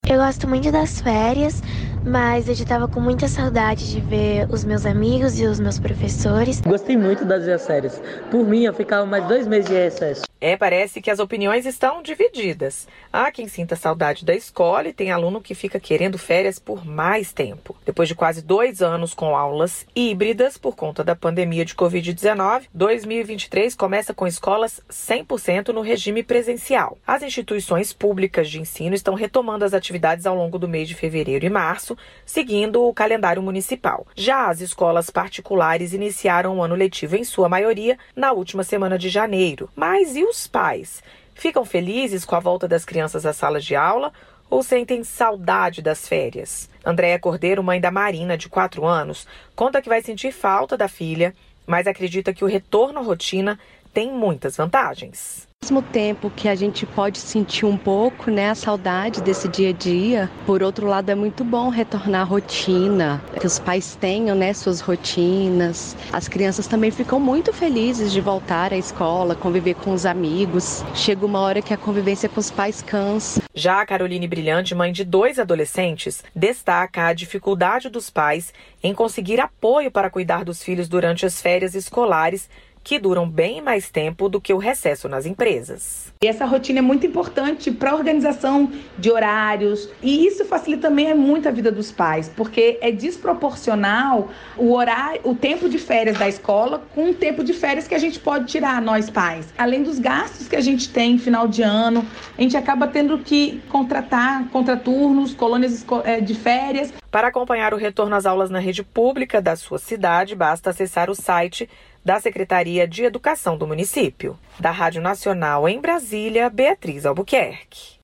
Eu gosto muito das férias, mas eu já estava com muita saudade de ver os meus amigos e os meus professores. Gostei muito das férias. Por mim, eu ficava mais 2 meses de recesso. Parece que as opiniões estão divididas. Há quem sinta saudade da escola e tem aluno que fica querendo férias por mais tempo. Depois de quase 2 anos com aulas híbridas por conta da pandemia de Covid-19, 2023 começa com escolas 100% no regime presencial. As instituições públicas de ensino estão retomando as atividades ao longo do mês de fevereiro e março, seguindo o calendário municipal. Já as escolas particulares iniciaram o ano letivo, em sua maioria, na última semana de janeiro. Mas e os pais? Ficam felizes com a volta das crianças às salas de aula ou sentem saudade das férias? Andréia Cordeiro, mãe da Marina, de 4 anos, conta que vai sentir falta da filha, mas acredita que o retorno à rotina tem muitas vantagens. Ao mesmo tempo que a gente pode sentir um pouco, a saudade desse dia a dia, por outro lado é muito bom retornar à rotina, que os pais tenham, suas rotinas. As crianças também ficam muito felizes de voltar à escola, conviver com os amigos. Chega uma hora que a convivência com os pais cansa. Já a Caroline Brilhante, mãe de 2 adolescentes, destaca a dificuldade dos pais em conseguir apoio para cuidar dos filhos durante as férias escolares, que duram bem mais tempo do que o recesso nas empresas. E essa rotina é muito importante para a organização de horários, e isso facilita também muito a vida dos pais, porque é desproporcional o horário, o tempo de férias da escola com o tempo de férias que a gente pode tirar, nós pais. Além dos gastos que a gente tem em final de ano, a gente acaba tendo que contratar contraturnos, colônias de férias. Para acompanhar o retorno às aulas na rede pública da sua cidade, basta acessar o site da Secretaria de Educação do município. Da Rádio Nacional em Brasília, Beatriz Albuquerque.